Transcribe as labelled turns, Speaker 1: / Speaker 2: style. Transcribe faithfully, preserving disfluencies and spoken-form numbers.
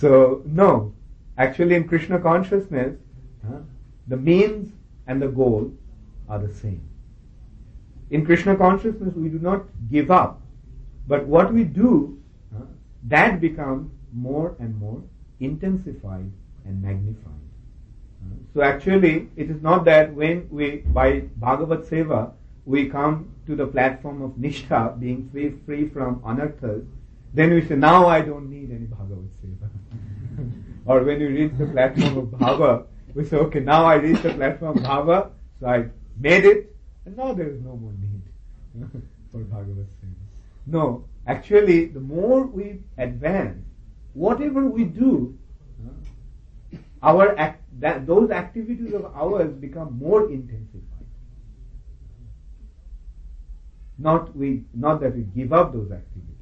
Speaker 1: So, no. Actually, in Krishna consciousness, uh, the means and the goal are the same. In Krishna consciousness, we do not give up. But what we do, uh, that becomes more and more intensified and magnified. Uh, so actually, it is not that when we, by Bhagavat Seva, we come to the platform of Nishtha, being free, free from anarthas, then we say, now I don't need any Bhagavat Seva. Or when we reach the platform of Bhava, we say, okay, now I reach the platform of Bhava, so I made it, and now there is no more need for Bhagavat Seva. No, actually, the more we advance, whatever we do, our act, that, those activities of ours become more intensified. Not we, not that we give up those activities.